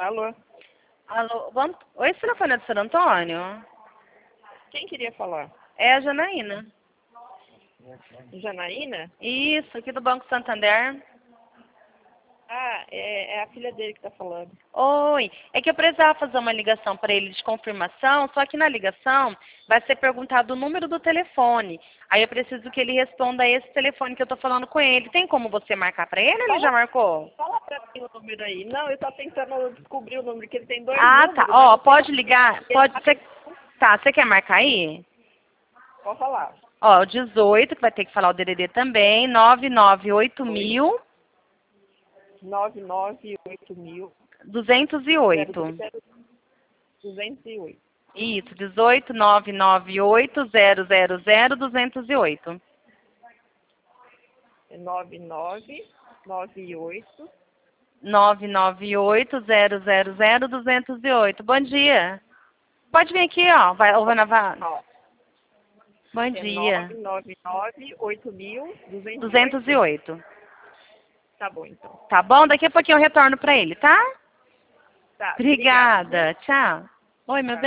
Alô? Alô, oi, esse telefone é do Sr. Antônio? Quem queria falar? É a Janaína. Janaína? Isso, aqui do Banco Santander. Ah, é a filha dele que tá falando. Oi, é que eu precisava fazer uma ligação para ele de confirmação, só que na ligação vai ser perguntado o número do telefone. Aí eu preciso que ele responda a esse telefone que eu tô falando com ele. Tem como você marcar para ele ou ele já marcou? Fala pra mim o número aí. Não, eu tô tentando descobrir o número, que ele tem dois Ah, números. tá. Mas Ó, não sei pode ligar? Pode ser. Tá, você quer marcar aí? Pode falar. Ó, o 18, que vai ter que falar o DDD também, 998000 998000 208. 208. Isso, 18 998 000 208. 9998. 998 000 208. Bom dia. Pode vir aqui, ó. Vai navar. Ó, Bom é dia. 9998000 208. Tá bom, então. Tá bom? Daqui a pouquinho eu retorno pra ele, tá? Tá, obrigada. Obrigada. Tchau. Oi, meu bem.